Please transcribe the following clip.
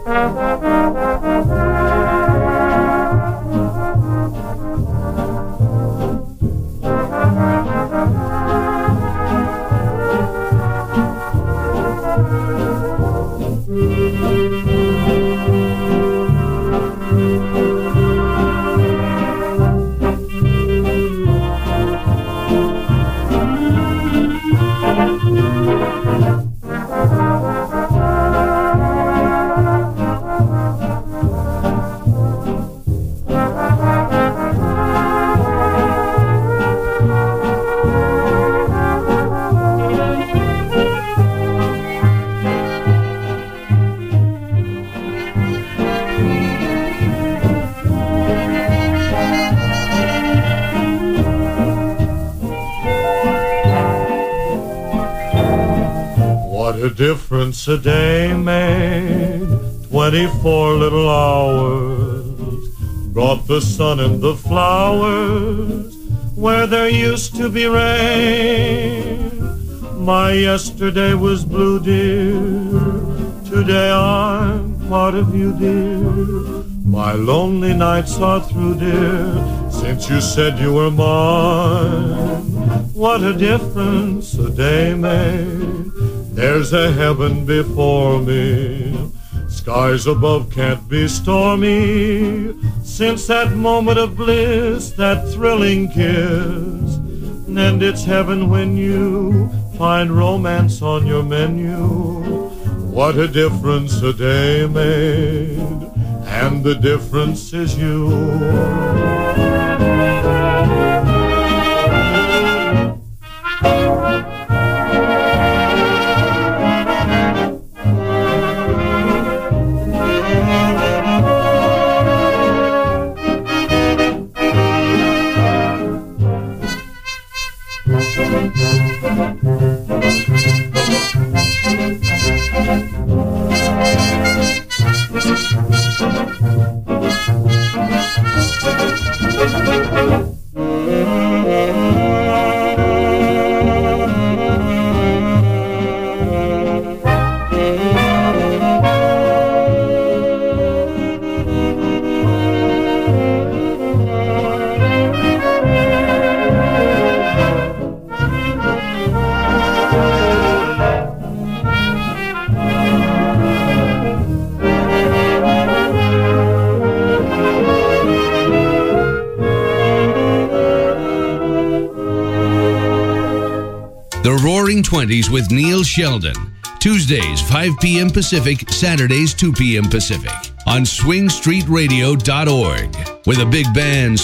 Difference a day made, 24 little hours brought the sun and the flowers where there used to be rain. My yesterday was blue, dear, today I'm part of you, dear. My lonely nights are through, dear, since you said you were mine. What a difference a day made. There's a heaven before me, skies above can't be stormy. Since that moment of bliss, that thrilling kiss, and it's heaven when you find romance on your menu. What a difference a day made, and the difference is you. The Roaring Twenties with Neil Sheldon. Tuesdays, 5 p.m. Pacific, Saturdays, 2 p.m. Pacific. On swingstreetradio.org. With a big band